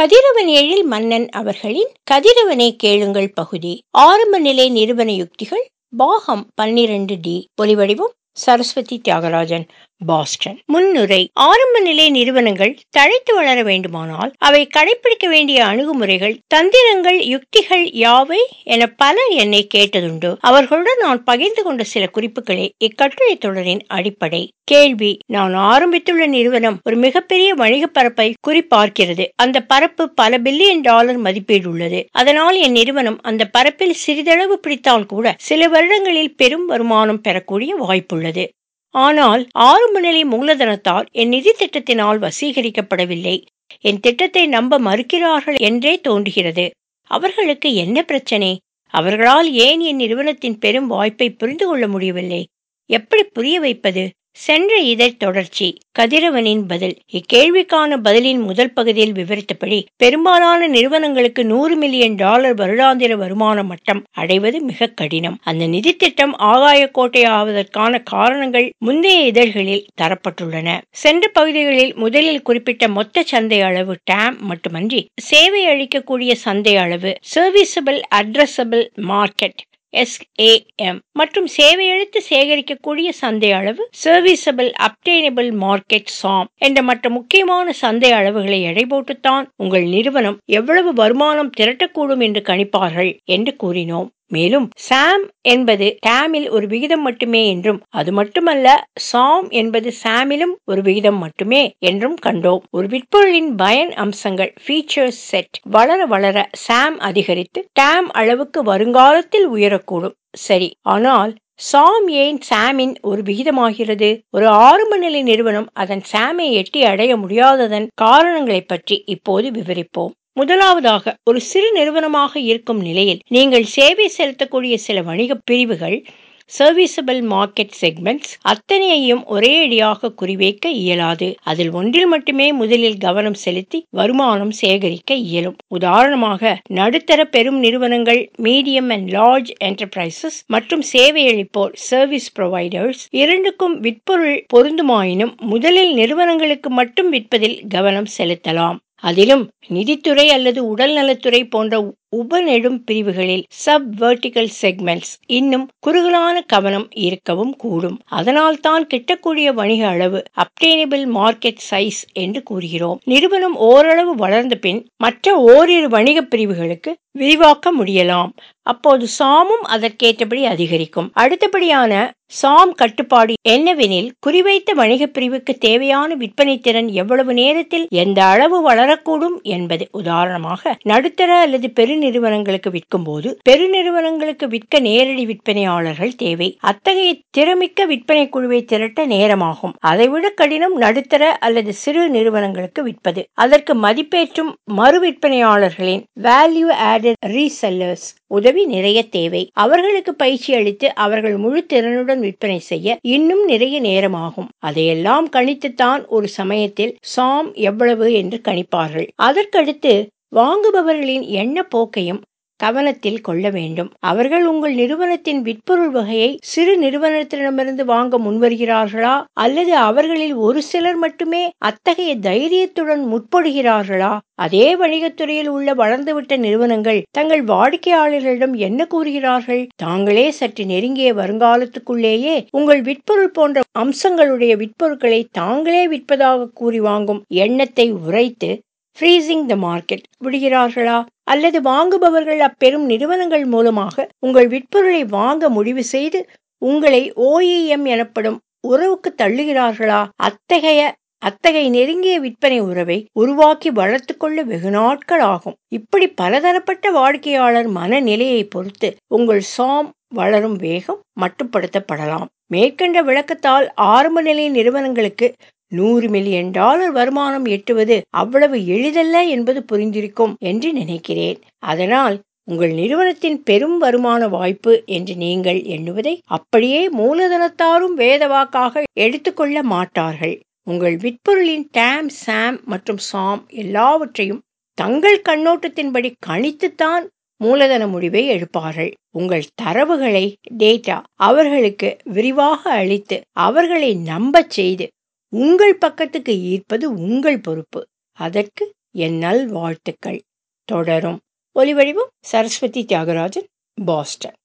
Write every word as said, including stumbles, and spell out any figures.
கதிரவன் ஏழில் மன்னன் அவர்களின் கதிரவனை கேளுங்கள் பகுதி. ஆரம்ப நிலை நிறுவன யுக்திகள் பாகம் பன்னிரண்டு டி. ஒலிவடிவம் சரஸ்வதி தியாகராஜன், பாஸ்டன். முன்னுரை. ஆரம்ப நிலை நிறுவனங்கள் தழைத்து வளர வேண்டுமானால் அவை கடைபிடிக்க வேண்டிய அணுகுமுறைகள், தந்திரங்கள், யுக்திகள் யாவை என பலர் என்னை கேட்டதுண்டு. அவர்களுடன் நான் பகிர்ந்து கொண்ட சில குறிப்புகளே இக்கட்டுரை தொடரின் அடிப்படை. கேள்வி: நான் ஆரம்பித்துள்ள நிறுவனம் ஒரு மிகப்பெரிய வணிக பரப்பை குறிப்பார்க்கிறது. அந்த பரப்பு பல பில்லியன் டாலர் மதிப்பீடு உள்ளது. அதனால் என் நிறுவனம் அந்த பரப்பில் சிறிதளவு பிடித்தால் கூட சில வருடங்களில் பெரும் வருமானம் பெறக்கூடிய வாய்ப்புள்ளது. ஆனால் ஆரம்ப நிலை மூலதனத்தால் என் நிதி திட்டத்தினால் வசீகரிக்கப்படவில்லை. என் திட்டத்தை நம்ப மறுக்கிறார்கள் என்றே தோன்றுகிறது. அவர்களுக்கு என்ன பிரச்சனை? அவர்களால் ஏன் என் நிறுவனத்தின் பெரும் வாய்ப்பை புரிந்து கொள்ள முடியவில்லை? எப்படி புரிய வைப்பது? சென்ற இதழ் தொடர்ச்சி. கதிரவனின் பதில். இக்கேள்விக்கான பதிலின் முதல் பகுதியில் விவரித்தபடி பெரும்பாலான நிறுவனங்களுக்கு நூறு மில்லியன் டாலர் வருடாந்திர வருமான மட்டம் அடைவது மிக கடினம். அந்த நிதி திட்டம் ஆகாய கோட்டை ஆவதற்கான காரணங்கள் முந்தைய இதழ்களில் தரப்பட்டுள்ளன. சென்ற பகுதிகளில் முதலில் குறிப்பிட்ட மொத்த சந்தை அளவு டாம் மட்டுமன்றி சேவை அளிக்கக்கூடிய சந்தை அளவு serviceable addressable market S A M மற்றும் சேவையளித்து சேகரிக்கக்கூடிய சந்தை அளவு சர்வீசபிள் அப்டெய்னபிள் மார்க்கெட் சாம் என்ற மற்ற முக்கியமான சந்தை அளவுகளை எடை போட்டுத்தான் உங்கள் நிறுவனம் எவ்வளவு வருமானம் திரட்டக்கூடும் என்று கணிப்பார்கள் என்று கூறினோம். மேலும் சாம் என்பது டாமில் ஒரு விகிதம் மட்டுமே என்றும், அது மட்டுமல்ல சாம் என்பது சாமிலும் ஒரு விகிதம் மட்டுமே என்றும் கண்டோம். ஒரு விற்பொருளின் பயன் அம்சங்கள் ஃபீச்சர்ஸ் செட் வளர வளர சாம் அதிகரித்து டாம் அளவுக்கு வருங்காலத்தில் உயரக்கூடும். சரி, ஆனால் சாம் ஏன் சாமின் ஒரு விகிதமாகிறது? ஒரு ஆரம்ப நிலை நிறுவனம் அதன் சாமை எட்டி அடைய முடியாததன் காரணங்களை பற்றி இப்போது விவரிப்போம். முதலாவதாக, ஒரு சிறு நிறுவனமாக இருக்கும் நிலையில் நீங்கள் சேவை செலுத்தக்கூடிய சில வணிக பிரிவுகள் சர்வீசபிள் மார்க்கெட் செக்மெண்ட்ஸ் அத்தனையையும் ஒரே அடியாக குறிவைக்க இயலாது. அதில் ஒன்றில் மட்டுமே முதலில் கவனம் செலுத்தி வருமானம் சேகரிக்க இயலும். உதாரணமாக, நடுத்தர பெரும் நிறுவனங்கள், மீடியம் அண்ட் லார்ஜ் என்டர்பிரைசஸ் மற்றும் சேவையளிப்போர் சர்வீஸ் ப்ரொவைடர்ஸ் இரண்டுக்கும் விற்பொருள் பொருந்துமாயினும் முதலில் நிறுவனங்களுக்கு மட்டும் விற்பதில் கவனம் செலுத்தலாம். அதிலும் நிதித்துறை அல்லது உடல் நலத்துறை போன்ற உப நெடும் பிரிவுகளில் சப் வெர்டிகல் செக்மெண்ட்ஸ் இன்னும் குறுகலான கவனம் இருக்கவும் கூடும். அதனால் தான் கிட்டக்கூடிய வணிக அளவு அப்டெய்னபிள் மார்க்கெட் சைஸ் என்று கூறுகிறோம். நிறுவனம் ஓரளவு வளர்ந்த பின் மற்ற ஓரிரு வணிக பிரிவுகளுக்கு விரிவாக்க முடியலாம். அப்போது சாமும் அதற்கேற்றபடி அதிகரிக்கும். அடுத்தபடியான சாம் கட்டுப்பாடு என்னவெனில், குறிவைத்த வணிக பிரிவுக்கு தேவையான விற்பனை திறன் எவ்வளவு நேரத்தில் எந்த அளவு வளரக்கூடும் என்பது. உதாரணமாக, நடுத்தர அல்லது பெருநிறுவனங்களுக்கு விற்கும் போது பெருநிறுவனங்களுக்கு விற்க நேரடி விற்பனையாளர்கள் தேவை. அத்தகைய திறமிக்க விற்பனை குழுவை திரட்ட நேரமாகும். அதைவிட கடினம் நடுத்தர அல்லது சிறு நிறுவனங்களுக்கு விற்பது. அதற்கு மதிப்பேற்றும் மறு விற்பனையாளர்களின் வேல்யூ ஆடட் ரீசெல்லர்ஸ் உதவி நிறைய தேவை. அவர்களுக்கு பயிற்சி அளித்து அவர்கள் முழு திறனுடன் விற்பனை செய்ய இன்னும் நிறைய நேரமாகும். அதையெல்லாம் கணித்துத்தான் ஒரு சமயத்தில் சாம் எவ்வளவு என்று கணிப்பார்கள். அதற்கடுத்து வாங்குபவர்களின் எண்ண போக்கையும் கவனத்தில் கொள்ள வேண்டும். அவர்கள் உங்கள் நிறுவனத்தின் விற்பொருள் வகையை சிறு நிறுவனத்திடமிருந்து வாங்க முன்வருகிறார்களா, அல்லது அவர்களில் ஒரு சிலர் மட்டுமே அத்தகைய தைரியத்துடன் முற்படுகிறார்களா? அதே வணிகத்துறையில் உள்ள வளர்ந்துவிட்ட நிறுவனங்கள் தங்கள் வாடிக்கையாளர்களிடம் என்ன கூறுகிறார்கள்? தாங்களே சற்று நெருங்கிய வருங்காலத்துக்குள்ளேயே உங்கள் விற்பொருள் போன்ற அம்சங்களுடைய விற்பொருட்களை தாங்களே விற்பதாக கூறி வாங்கும் எண்ணத்தை உரைத்து ஃப்ரீசிங் த மார்க்கெட் விடுகிறார்களா? அல்லது வாங்குபவர்கள் அப்பெரும் நிறுவனங்கள் மூலமாக உங்கள் விற்பொருளை வாங்க முடிவு செய்து உங்களை ஓ இ எம் எனப்படும் உறவுக்கு தள்ளுகிறார்களா? அத்தகைய அத்தகைய நெருங்கிய விற்பனை உறவை உருவாக்கி வளர்த்து கொள்ள வெகு நாட்கள் ஆகும். இப்படி பலதரப்பட்ட வாடிக்கையாளர் மனநிலையை பொறுத்து உங்கள் சாம் வளரும் வேகம் மட்டுப்படுத்தப்படலாம். மேற்கண்ட விளக்கத்தால் ஆரம்ப நிலை நிறுவனங்களுக்கு நூறு மில்லியன் டாலர் வருமானம் எட்டுவது அவ்வளவு எளிதல்ல என்பது புரிந்திருக்கும் என்று நினைக்கிறேன். அதனால் உங்கள் நிறுவனத்தின் பெரும் வருமான வாய்ப்பு என்று நீங்கள் எண்ணுவதை அப்படியே மூலதனத்தாரும் வேதவாக்காக எடுத்துக்கொள்ள மாட்டார்கள். உங்கள் விற்பொருளின் டாம், சாம் மற்றும் சாம் எல்லாவற்றையும் தங்கள் கண்ணோட்டத்தின்படி கணித்துத்தான் மூலதன முடிவை எடுப்பார்கள். உங்கள் தரவுகளை டேட்டா அவர்களுக்கு விரிவாக அளித்து அவர்களை நம்பச் செய்து உங்கள் பக்கத்துக்கு ஈர்ப்பது உங்கள் பொறுப்பு. அதற்கு என் நல் வாழ்த்துக்கள். தொடரும். ஒலிவடிவம் சரஸ்வதி தியாகராஜன், பாஸ்டன்.